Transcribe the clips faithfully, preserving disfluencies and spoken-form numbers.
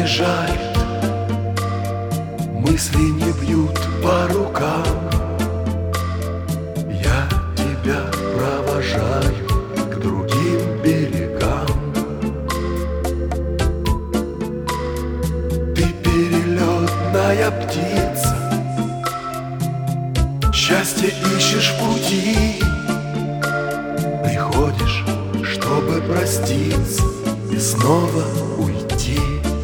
не жалит, мысли не бьют по рукам. Я тебя провожаю к другим берегам. Ты перелетная птица, счастье ищешь в пути. Приходишь, чтобы проститься и снова уйти.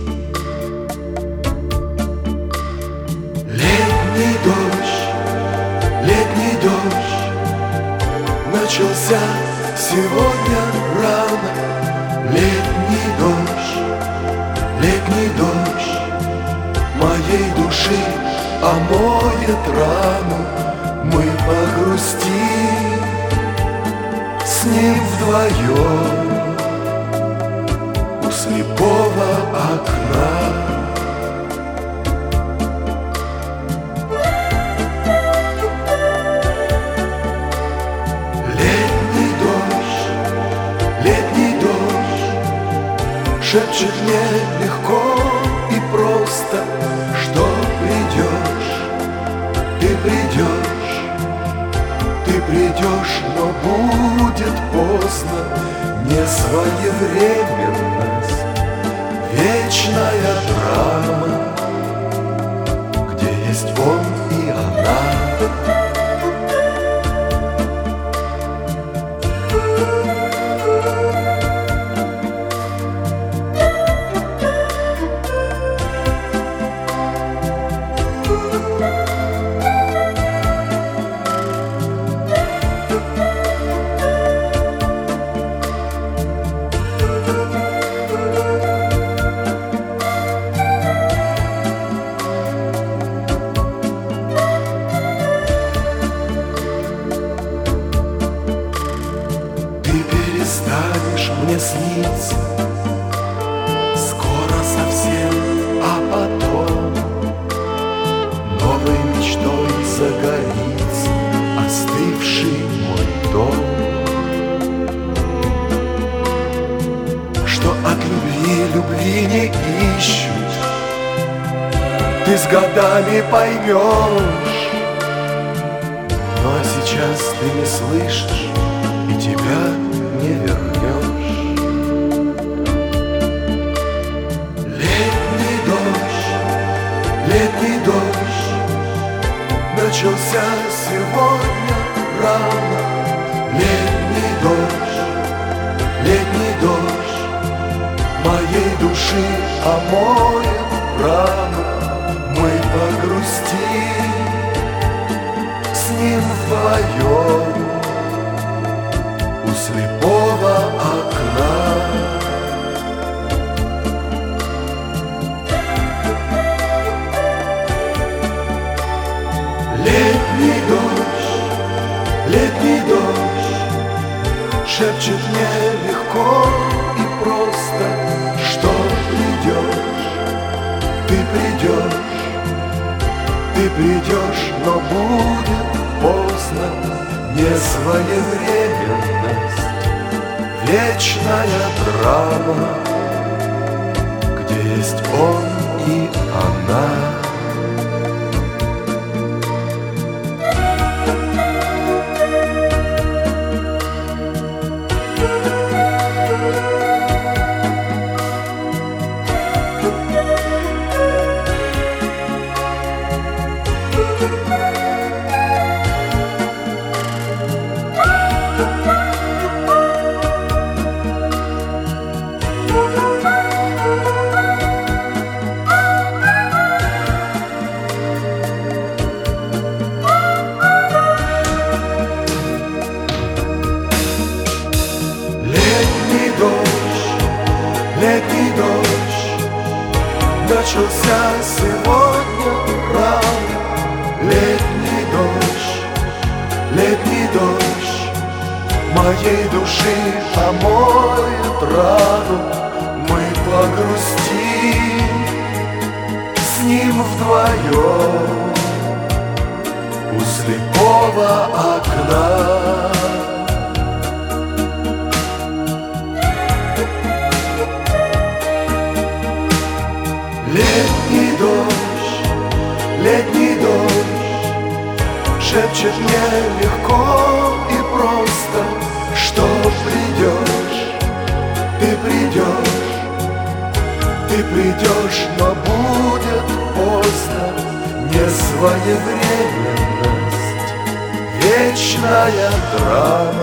Летний дождь, летний дождь начался сегодня рано. Летний дождь, летний дождь моей души омоет рану. Мы погрустим с ним вдвоем у слепого окна. Летний дождь, летний дождь шепчет мне легко и просто, что придешь, ты придешь. Ты придешь, но будет поздно. Несвоевременность, вечная драма, где есть он и она. Перестанешь мне сниться скоро совсем, а потом новой мечтой загорится остывший мой дом. Что от любви любви не ищут, ты с годами поймешь. Ну а сейчас ты не слышишь и тебя не вернешь. Летний дождь, летний дождь начался сегодня рано. Летний дождь, летний дождь моей души омоет рану. Мы погрустим с ним вдвоем у слепого окна. Летний дождь, летний дождь шепчет мне легко и просто, что придешь, ты придешь, ты придешь, но будет поздно. Несвоевременность, вечная драма, где есть он и она. Летний дождь начался сегодня рано. Летний дождь, летний дождь моей души омоет рану. Мы погрустим с ним вдвоем у слепого окна. Летняя драма.